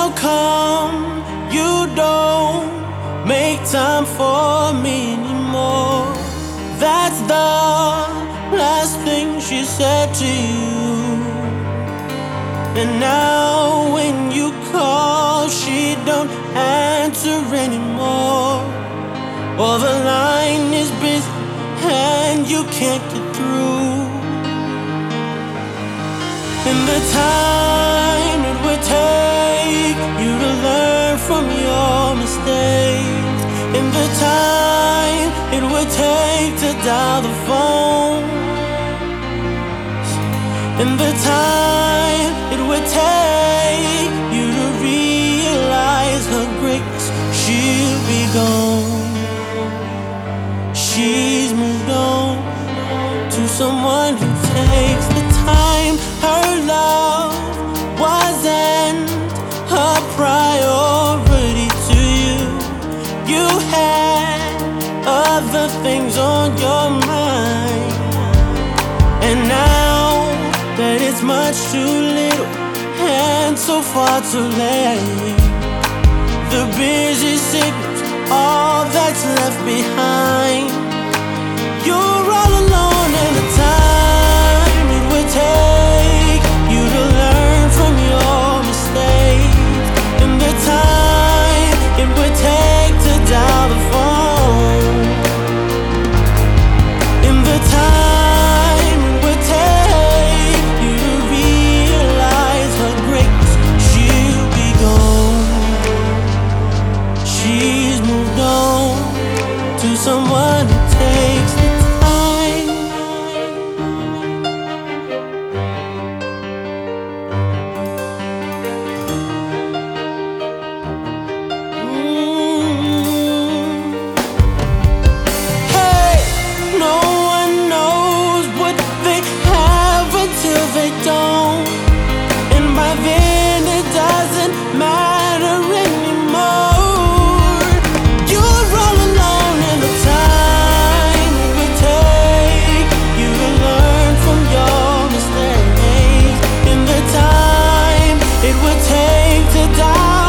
How come you don't make time for me anymore? That's the last thing she said to you. And now when you call, she don't answer anymore. Or the line is busy and you can't get through. In the time it would take you to learn from your mistakes, in the time it would take to dial the phone, in the time it would take you to realize her greatness, she'll be gone. She's moved on to someone who takes the time. Her love wasn't a priority to you. You had other things on your mind. And now that it's much too little and so far too late, the busy signal's all that's left behind. You're all alone, and the time it would take you to learn from your mistakes, and the time it would take to dial the phone, and the time it would take you to realize her greatness, she'll be gone. She's moved on to someone who takes the time. Hey, no one knows what they have until they don't, and by then it doesn't matter anymore. You're all alone, and the time it would take you to learn from your mistakes, and the time it would take to die